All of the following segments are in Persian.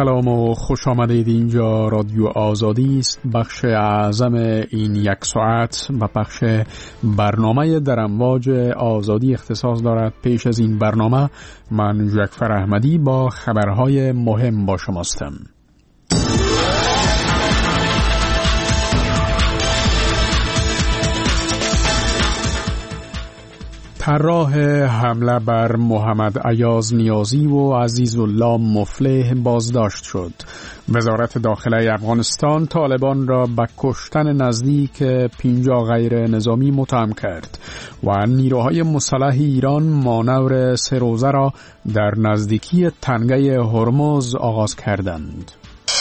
سلام و خوش آمدید. اینجا رادیو آزادی است. بخش اعظم این یک ساعت و بخش برنامه در امواج آزادی اختصاص دارد. پیش از این برنامه من جعفر احمدی با خبرهای مهم با شماستم. طراح حمله بر محمد ایاز نیازی و عزیزالله مفلح بازداشت شد. وزارت داخله افغانستان طالبان را به کشتن نزدیک 50 غیر نظامی متهم کرد و نیروهای مسلح ایران مانور 3 روزه را در نزدیکی تنگه هرمز آغاز کردند.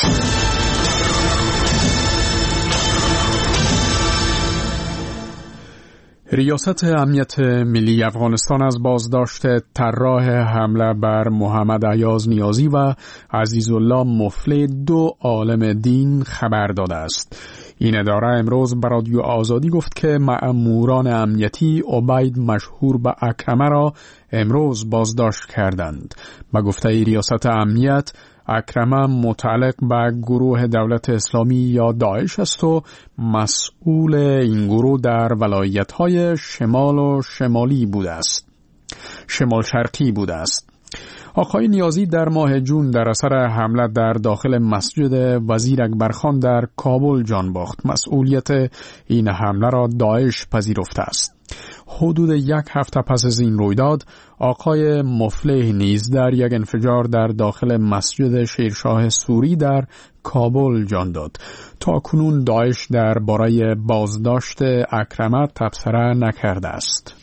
ریاست امنیت ملی افغانستان از بازداشت طراح حمله بر محمد ایاز نیازی و عزیزالله مفلح 2 عالم دین خبر داده است. این اداره امروز به رادیو آزادی گفت که مأموران امنیتی عبید مشهور به اکرمه را امروز بازداشت کردند. به گفته ریاست امنیت، اکرمه متعلق به گروه دولت اسلامی یا داعش است و مسئول این گروه در ولایت‌های شمال و شمالی بوده است. شمال شرقی بوده است. آقای نیازی در ماه جون در اثر حمله در داخل مسجد وزیر اکبرخان در کابل جان باخت. مسئولیت این حمله را داعش پذیرفته است. حدود 1 هفته پس از این رویداد، آقای مفلح نیز در یک انفجار در داخل مسجد شیرشاه سوری در کابل جان داد. تا کنون داعش درباره بازداشت اکرمه تبصره نکرده است.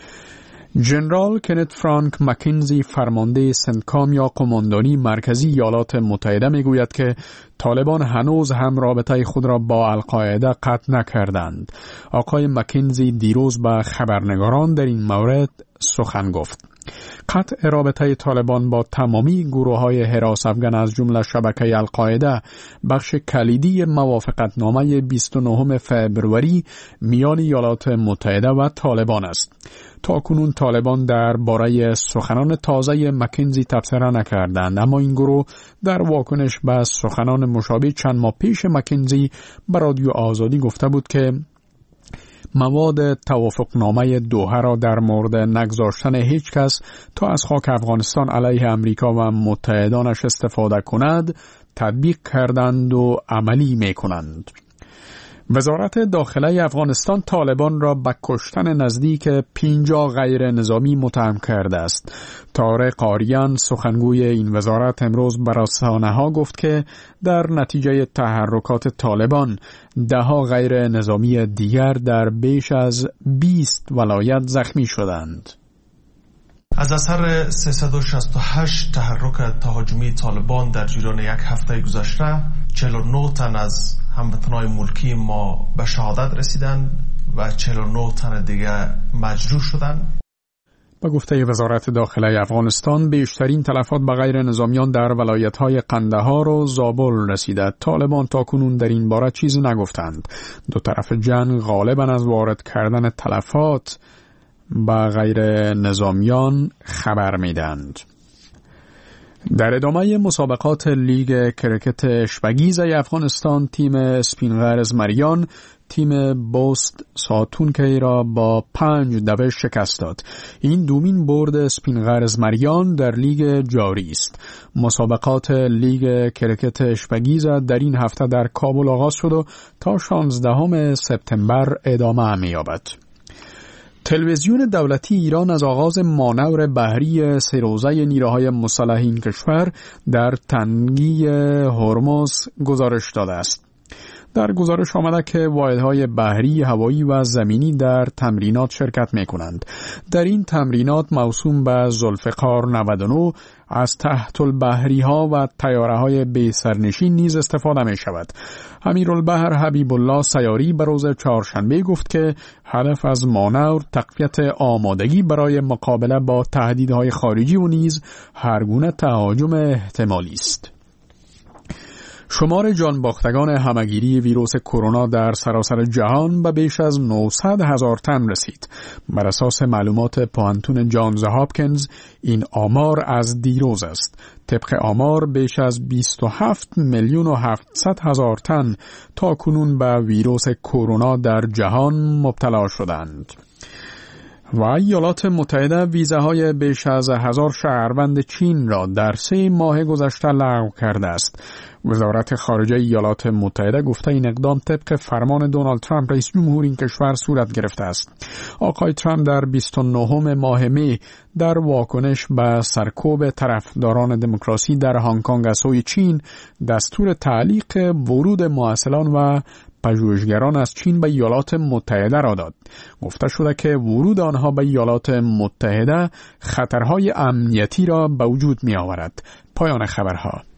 جنرال کنت فرانک مکنزی فرمانده سنتکام یا قماندانی مرکزی ایالات متحده میگوید که طالبان هنوز هم رابطه خود را با القاعده قطع نکردند. آقای مکنزی دیروز به خبرنگاران در این مورد سخن گفت. قطع رابطه طالبان با تمامی گروه‌های حراس افغان از جمله شبکه القاعده بخش کلیدی موافقتنامه 29 فبروری میان ایالات متحده و طالبان است. تا کنون طالبان درباره سخنان تازه مکنزی تبصره نکردند، اما این گروه در واکنش به سخنان مشابه چند ماه پیش مکنزی به رادیو آزادی گفته بود که مواد توافقنامه دوحه را در مورد نگذاشتن هیچ کس تا از خاک افغانستان علیه امریکا و متحدانش استفاده کند تطبیق کردند و عملی می کنند. وزارت داخله افغانستان طالبان را به کشتن نزدیک 50 غیر نظامی متهم کرده است. طارق آریان سخنگوی این وزارت امروز به رسانه‌ها گفت که در نتیجه تحرکات طالبان 10 غیر نظامی دیگر در بیش از 20 ولایت زخمی شدند. از اثر 368 تحرک تهاجمی طالبان در جریان 1 هفته گذشته 49 تن از هموطنان ملکی ما به شهادت رسیدند و 49 تن دیگر مجروح شدند. با گفته وزارت داخله افغانستان بیشترین تلفات به غیر نظامیان در ولایت‌های قندهار و زابل رسیده. طالبان تاکنون در این باره چیزی نگفتند. دو طرف جنگ غالباً از وارد کردن تلفات به غیر نظامیان خبر میدند. در ادامه مسابقات لیگ کرکت اشپگیز افغانستان تیم اسپینغرز مریان تیم بوست ساتونکی را با 5 شکست داد. این دومین برد اسپینغرز مریان در لیگ جاری است. مسابقات لیگ کرکت اشپگیز در این هفته در کابل آغاز شد و تا 16 سپتامبر ادامه می‌یابد. تلویزیون دولتی ایران از آغاز مانور بحری 3 روزه نیروهای مسلح این کشور در تنگه هرمز گزارش داده است. در گزارش آمده که واحدهای بحری، هوایی و زمینی در تمرینات شرکت می کنند. در این تمرینات موسوم به ذوالفقار 99 از تحت البحری ها و طیاره های بی سرنشین نیز استفاده می شود. امیرالبحر حبیب الله سیاری به روز چهارشنبه گفت که هدف از مانور تقویت آمادگی برای مقابله با تهدیدهای خارجی و نیز هرگونه تهاجم احتمالی است. شمار جانباختگان همهگیری ویروس کرونا در سراسر جهان به بیش از 900,000 تن رسید. بر اساس معلومات پانتون جانز هاپکینز این آمار از دیروز است. طبق آمار بیش از 27,700,000 تن تا کنون به ویروس کرونا در جهان مبتلا شدند. و ایالات متحده ویزاهای بیش از 1000 شهروند چین را در 3 ماه گذشته لغو کرده است. وزارت خارجه ایالات متحده گفته این اقدام طبق فرمان دونالد ترامپ رئیس جمهور این کشور صورت گرفته است. آقای ترامپ در 29 ماه می در واکنش به سرکوب طرفداران دموکراسی در هنگ کنگ از سوی چین دستور تعلیق ورود مواصلان و پژوهشگران از چین به ایالات متحده را داد. گفته شده که ورود آنها به ایالات متحده خطرهای امنیتی را به وجود می آورد. پایان خبرها.